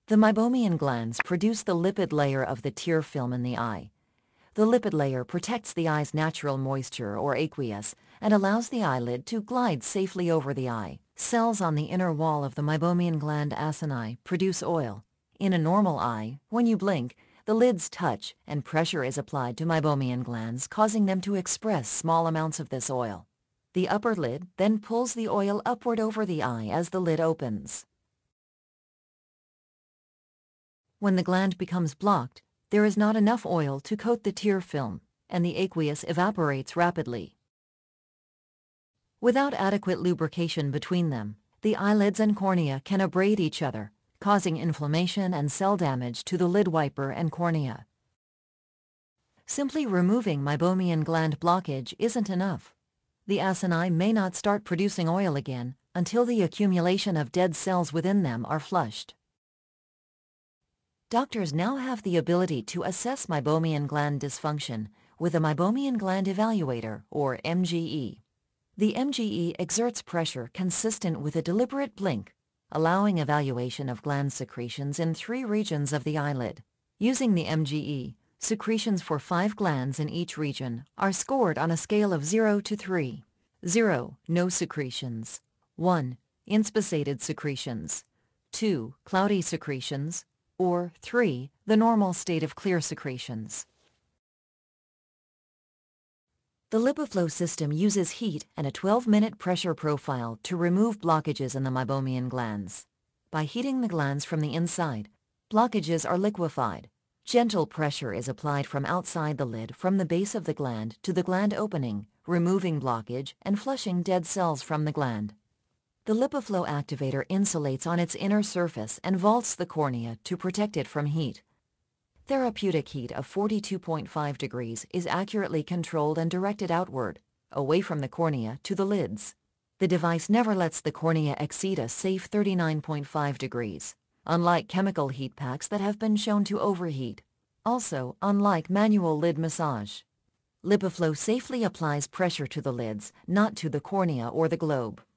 The meibomian glands produce the lipid layer of the tear film in the eye. The lipid layer protects the eye's natural moisture, or aqueous, and allows the eyelid to glide safely over the eye. Cells on the inner wall of the meibomian gland acini produce oil. In a normal eye, when you blink, the lids touch and pressure is applied to meibomian glands, causing them to express small amounts of this oil. The upper lid then pulls the oil upward over the eye as the lid opens. When the gland becomes blocked, there is not enough oil to coat the tear film, and the aqueous evaporates rapidly. Without adequate lubrication between them, the eyelids and cornea can abrade each other, causing inflammation and cell damage to the lid wiper and cornea. Simply removing meibomian gland blockage isn't enough. The acini may not start producing oil again until the accumulation of dead cells within them are flushed. Doctors now have the ability to assess meibomian gland dysfunction with a meibomian gland evaluator, or MGE. The MGE exerts pressure consistent with a deliberate blink, allowing evaluation of gland secretions in 3 regions of the eyelid. Using the MGE, secretions for 5 glands in each region are scored on a scale of 0 to 3. 0. No secretions. 1. Inspissated secretions. 2. Cloudy secretions. Or 3. The normal state of clear secretions. The LipiFlow system uses heat and a 12-minute pressure profile to remove blockages in the meibomian glands. By heating the glands from the inside, blockages are liquefied. Gentle pressure is applied from outside the lid from the base of the gland to the gland opening, removing blockage and flushing dead cells from the gland. The LipiFlow activator insulates on its inner surface and vaults the cornea to protect it from heat. Therapeutic heat of 42.5 degrees is accurately controlled and directed outward, away from the cornea to the lids. The device never lets the cornea exceed a safe 39.5 degrees, unlike chemical heat packs that have been shown to overheat. Also, unlike manual lid massage. LipiFlow safely applies pressure to the lids, not to the cornea or the globe.